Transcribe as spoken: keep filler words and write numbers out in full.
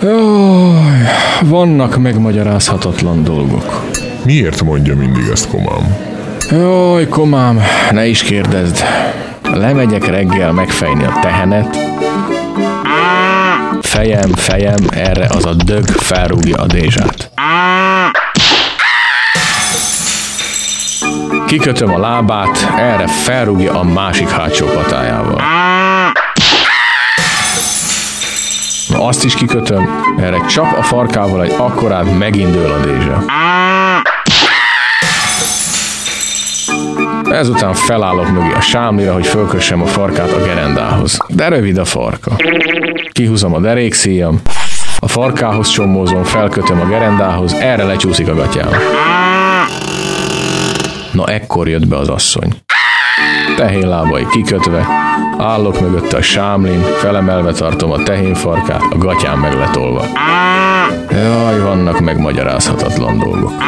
Jaj, vannak megmagyarázhatatlan dolgok. Miért mondja mindig ezt, komám? Jaj, komám, ne is kérdezd. Lemegyek reggel megfejni a tehenet. Fejem, fejem, erre az a dög felrúgja a dézsát. Kikötöm a lábát, erre felrúgja a másik hátsó patájával. Azt is kikötöm, erre csap a farkával egy akkorát, megindul a dézsa. Ezután felállok mögé a sámlira, hogy fölkössem a farkát a gerendához. De rövid a farka. Kihúzom a derékszíjam, a farkához csomózom, felkötöm a gerendához, erre lecsúszik a gatyám. Na ekkor jött be az asszony. Tehénlábai kikötve, állok mögötte a sámlin, felemelve tartom a tehénfarkát, a gatyám megletolva. Jaj, vannak megmagyarázhatatlan dolgok.